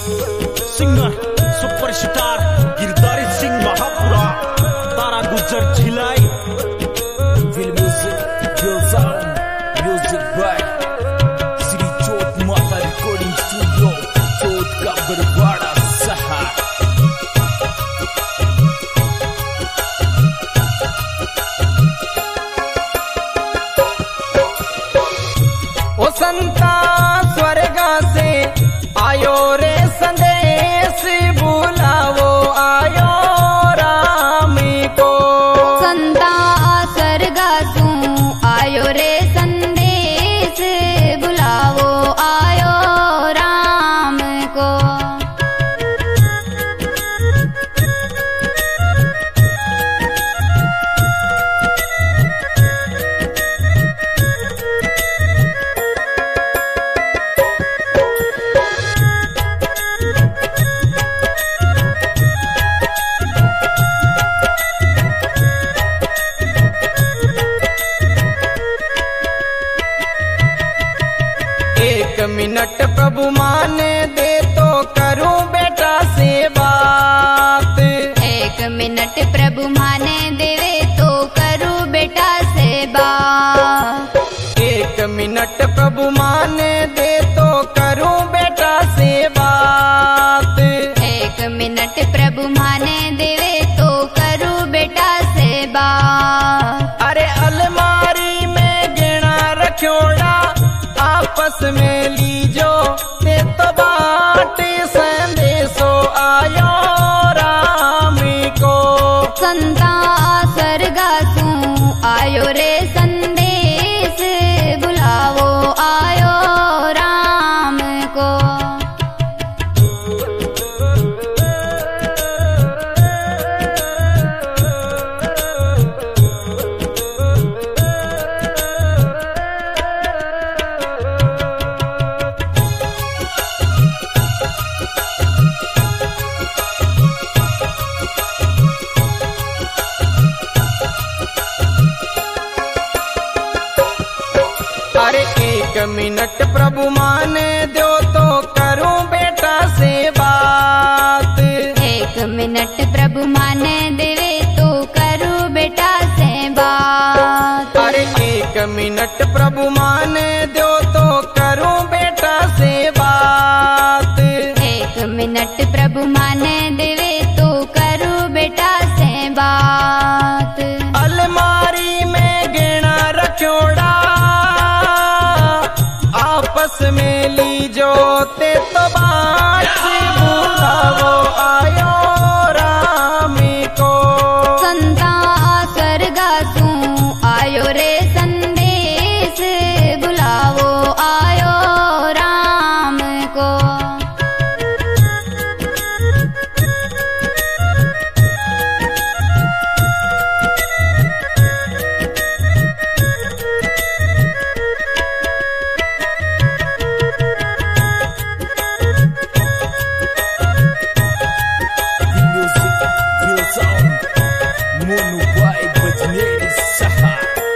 Singer superstar Girdhari Singh Mahapura तारा गुजर झिलाई फिल्म म्यूजिक बाय श्री चोट माता रिकॉर्डिंग स्टूडियो चोट का बरवाड़ा सहा। ओ संता स्वर्गा से आयो रे संदेश बुलावो आयो राम को। संता स्वर्गा सू आयो रे संदेश बुलावो आयो राम को। एक मिनट प्रभु मान दे तो करूं बेटा से बात। एक मिनट प्रभु माने देवे तो करूं बेटा से बात। एक मिनट प्रभु मान दे तो करूं बेटा से बात। एक मिनट प्रभु माने देवे तो करूं बेटा से बात। अरे अलमारी में गिना रखोड़ा आपस में लीजो ते तो बाट संदेशो आयो राम को। संता स्वर्गा सू आयो रे संदेश बुलावो आयो राम को। अरे एक मिनट प्रभु मान दो तो करूं बेटा से बात। एक मिनट प्रभु माने देवे तो करूं बेटा से बात। अरे एक मिनट प्रभु मान दो तो करूं बेटा से बात। एक मिनट प्रभु माने देवे तो करूं बेटा से बात। अलमारी में गिना रखोड़ा आपस में लीजो ते तो बाट बुलावो आयो राम को। संता स्वर्गा सू आयो रे संदेश बुलावो आयो राम को। मोनू बाई बजनेरी सहा।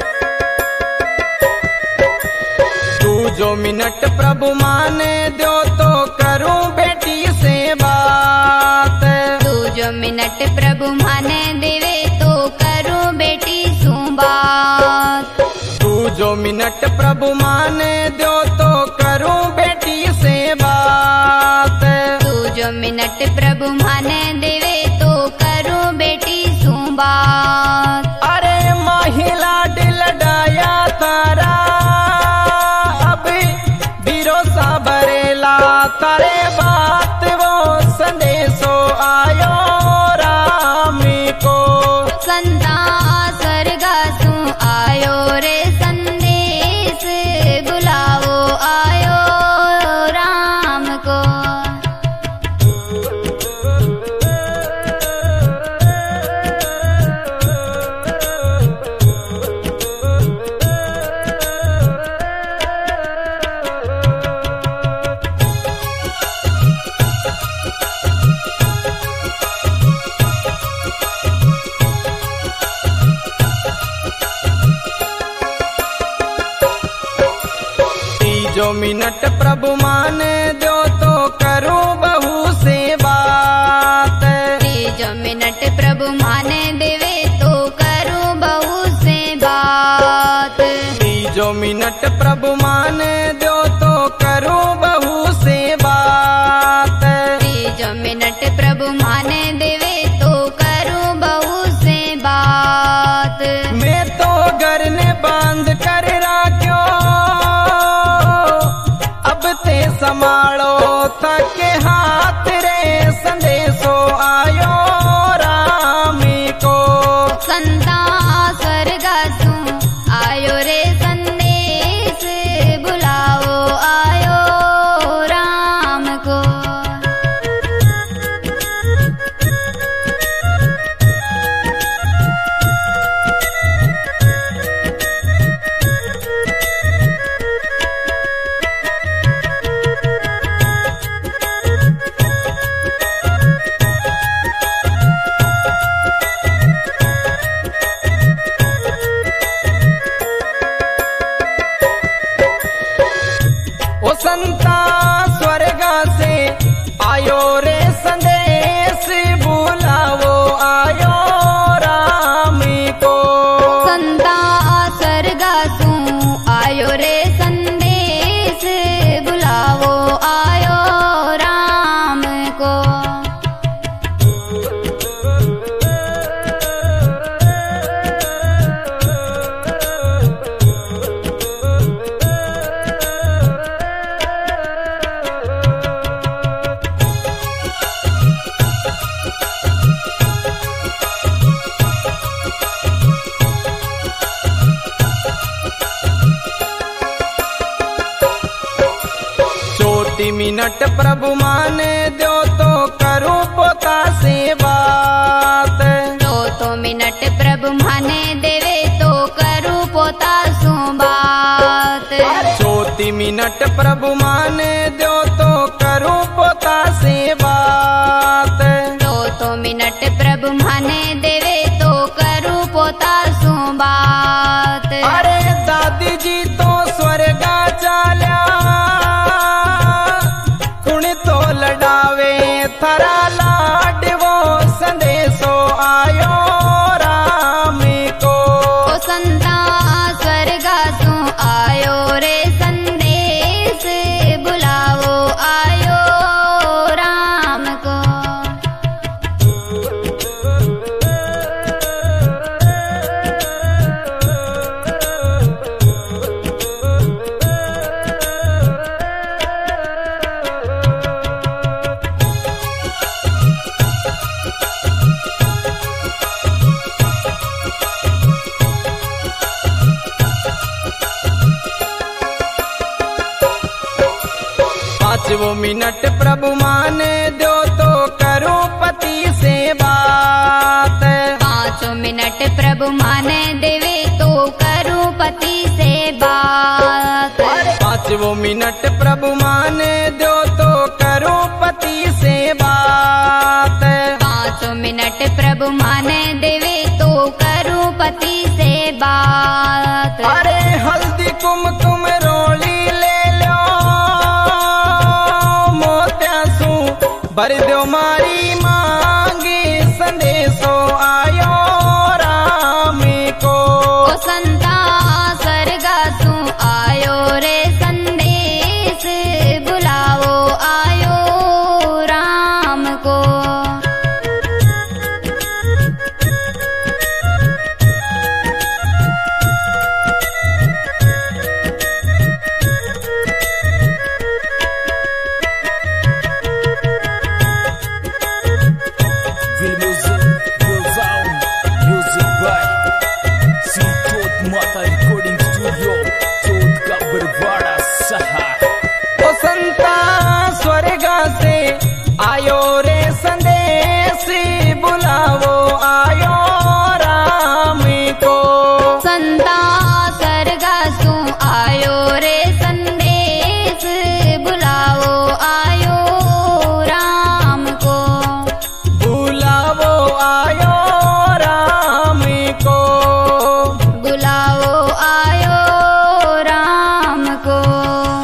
तू जो मिनट प्रभु मान दो तो करूं बेटी से बात। तू जो मिनट प्रभु माने देवे तो करूं बेटी सू बात। तू जो मिनट प्रभु मान दो तो करूं बेटी से बात। तू जो मिनट प्रभु माने देवे तो करूं बेटी सू बात। अरे महिला दिल डाया तारा अब भरोसा भरेला तारे बात वो संदेशो आयो राम को। संता स्वर्गा सू आयो रे संदेश बुलावो आयो राम को। जो मिनट प्रभु मान दो तो करूं बहु मिनट प्रभु मान दो तो करूं बहू से बात। 3 मिनट प्रभु मान देवे तो करूं बहू से बात। मैं तो घर ने बांध कर राख्यो, अब ते संभालो थके हाथ रे संदेशो आयो रामी को। संता स्वर्गा सु आयो रे संदेश, बुलाओ आयो राम को। ओ संता स्वर्गा से आयो रे संदेश, बुलावो आयो रामी को। संता स्वर्गा सु आयो रे संदेश, बुलाओ आयो राम को। मिनट प्रभु मान दो तो करूं पोता से बात। 2 मिनट प्रभु माने देवे तो करूं पोता सु बात। 34 मिनट प्रभु मान दो तो करूं पोता से बात। 2 मिनट प्रभु माने देवे तो करूं पोता सु बात। अरे दादी जी तो स्वर्गा चाल्या, तो लड़ावे थरा लाडवो संदेशो आयो रामी को। ओ संता स्वर्गा सु आयो रे संदेश, बुलाओ आयो राम को। पांचवो मिनट प्रभु मान दो तो करूं पति से बात। 5 मिनट प्रभु माने देवे तो करूं पति से बात। 5वो मिनट प्रभु मान दो तो करूं पति से बात। 5 मिनट प्रभु माने देवे तो करूं पति से बात। अरे हल्दी कुमकुम रोली ले लो, मोत्यासू भर दो मारी मांगी, संदेशो आयो रामी को। ओ संता स्वर्गा सु आयो रे संदेश, बुलाओ आयो राम को। Will music, will sound, music by Sri Jot Mata Recording Studio, Jodhpur, Barwada, Sahar.